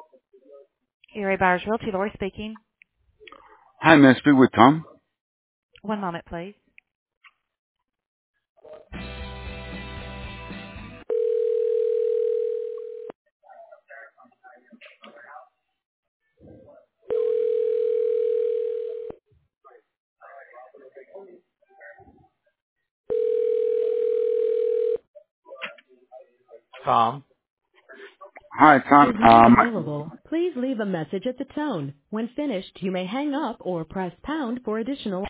Erie Buyers Realty, Lori speaking. Hi, may I speak with Tom? One moment, please. Tom. Hi, Tom. Is not available. Please leave a message at the tone. When finished, you may hang up or press pound for additional